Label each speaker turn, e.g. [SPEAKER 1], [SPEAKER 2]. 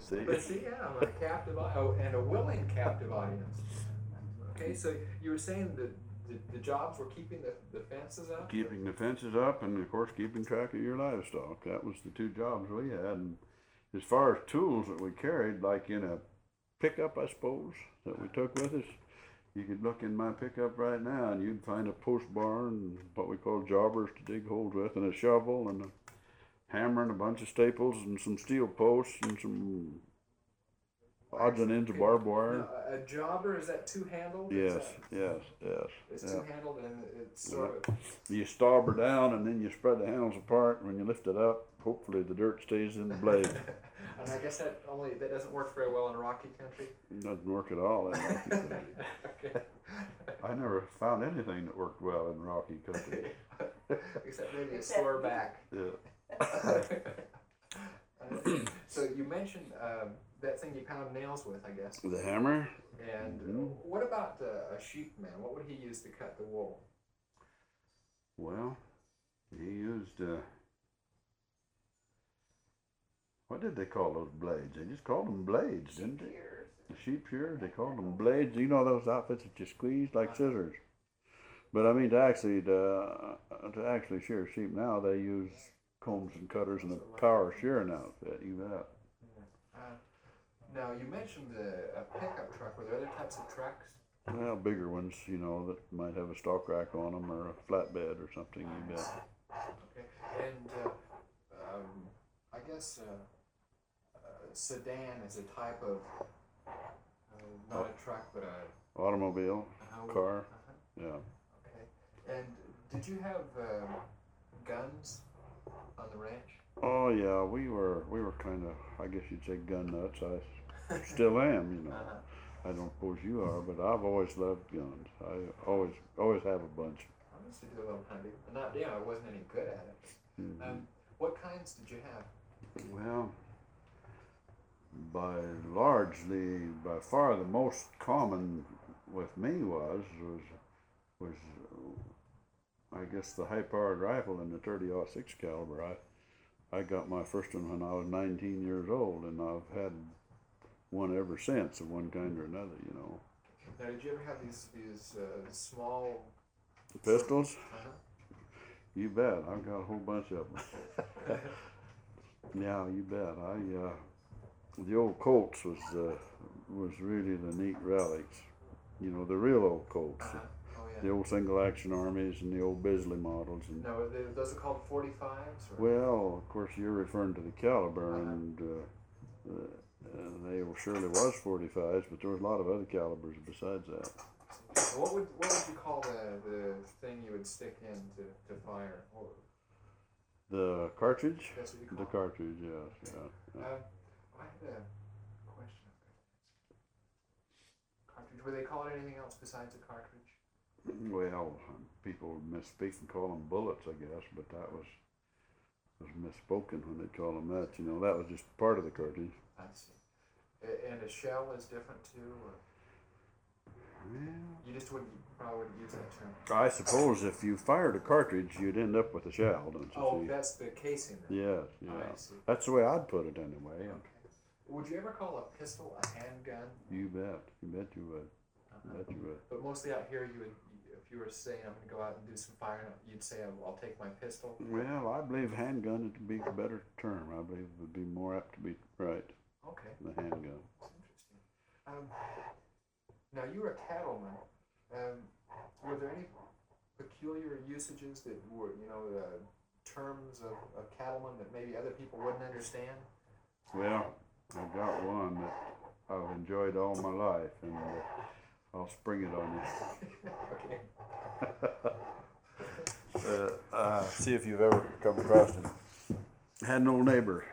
[SPEAKER 1] See?
[SPEAKER 2] But see, yeah, I'm a captive, and a willing captive audience. Okay, so you were saying that the jobs were keeping the fences up?
[SPEAKER 1] Keeping the fences up and, of course, keeping track of your livestock. That was the two jobs we had. And as far as tools that we carried, like in a pickup, I suppose, that we took with us, you could look in my pickup right now and you'd find a post bar and what we call jobbers to dig holes with, and a shovel and a hammer and a bunch of staples and some steel posts and some odds and ends of barbed wire.
[SPEAKER 2] Now, a jobber, is that two-handled?
[SPEAKER 1] Yes.
[SPEAKER 2] It's two-handled and it's sort of...
[SPEAKER 1] You stauber down and then you spread the handles apart, and when you lift it up, hopefully the dirt stays in the blade.
[SPEAKER 2] And I guess that doesn't work very well in rocky country?
[SPEAKER 1] It doesn't work at all in rocky country.
[SPEAKER 2] Okay.
[SPEAKER 1] I never found anything that worked well in rocky country.
[SPEAKER 2] Except maybe a sore back.
[SPEAKER 1] Yeah.
[SPEAKER 2] So you mentioned that thing you pound nails with, I guess.
[SPEAKER 1] The hammer?
[SPEAKER 2] And what about a sheepman? What would he use to cut the wool?
[SPEAKER 1] Well, he used, what did they call those blades? They just called them blades, didn't they? The sheep shears, they called them blades. You know those outfits that you squeeze like scissors. But I mean, to actually shear sheep now, they use combs and cutters and a power shearing outfit. You bet.
[SPEAKER 2] Now, you mentioned a pickup truck. Were there other types of trucks?
[SPEAKER 1] Well, bigger ones, you know, that might have a stalk rack on them or a flatbed or something. You bet.
[SPEAKER 2] Okay. And I guess sedan is a type of not a truck, but a
[SPEAKER 1] automobile, car. Yeah.
[SPEAKER 2] Okay. And did you have guns on the ranch?
[SPEAKER 1] Oh yeah, we were kind of, I guess you'd say, gun nuts. I still am, you know. I don't suppose you are, but I've always loved guns. I always have a bunch.
[SPEAKER 2] I used to do a little hunting, but not, I wasn't any good at it.
[SPEAKER 1] Mm-hmm.
[SPEAKER 2] What kinds did you have?
[SPEAKER 1] Well, by far the most common with me was I guess the high-powered rifle and the 30-06 caliber. I got my first one when I was 19 years old, and I've had one ever since of one kind or another, you know.
[SPEAKER 2] Now, did you ever have these small
[SPEAKER 1] pistols? You bet. I've got a whole bunch of them. Yeah, you bet. The old Colts was really the neat relics. You know, the real old Colts. The old single-action armies and the old Bisley models. And
[SPEAKER 2] no, those are called 45s? Or?
[SPEAKER 1] Well, of course, you're referring to the caliber, and they surely was 45s, but there was a lot of other calibers besides that.
[SPEAKER 2] What would you call the thing you would stick in to fire?
[SPEAKER 1] The cartridge?
[SPEAKER 2] That's what you call
[SPEAKER 1] the cartridge, yes. Yeah.
[SPEAKER 2] I had a question. Cartridge. Would they call it anything else besides a cartridge?
[SPEAKER 1] Well, people misspeak and call them bullets, I guess, but that was misspoken when they call them that. You know, that was just part of the cartridge.
[SPEAKER 2] I see. And a shell is different too, or?
[SPEAKER 1] Well,
[SPEAKER 2] you just probably wouldn't use that term.
[SPEAKER 1] I suppose if you fired a cartridge, you'd end up with a shell, don't you see?
[SPEAKER 2] Oh, that's the casing then.
[SPEAKER 1] Yes, yeah.
[SPEAKER 2] I see.
[SPEAKER 1] That's the way I'd put it anyway.
[SPEAKER 2] Okay. Would you ever call a pistol a handgun?
[SPEAKER 1] You bet. You bet you would. Bet you would.
[SPEAKER 2] But mostly out here, if you were saying I'm going to go out and do some firing, you'd say I'll take my pistol.
[SPEAKER 1] Well, I believe handgun would be a better term. I believe it would be more apt to be right.
[SPEAKER 2] Okay.
[SPEAKER 1] The handgun.
[SPEAKER 2] That's interesting. Now you were a cattleman. Were there any peculiar usages that were, terms of cattlemen that maybe other people wouldn't understand?
[SPEAKER 1] Well, I've got one that I've enjoyed all my life, and I'll spring it on you.
[SPEAKER 2] Okay.
[SPEAKER 1] See if you've ever come across it. I had an old neighbor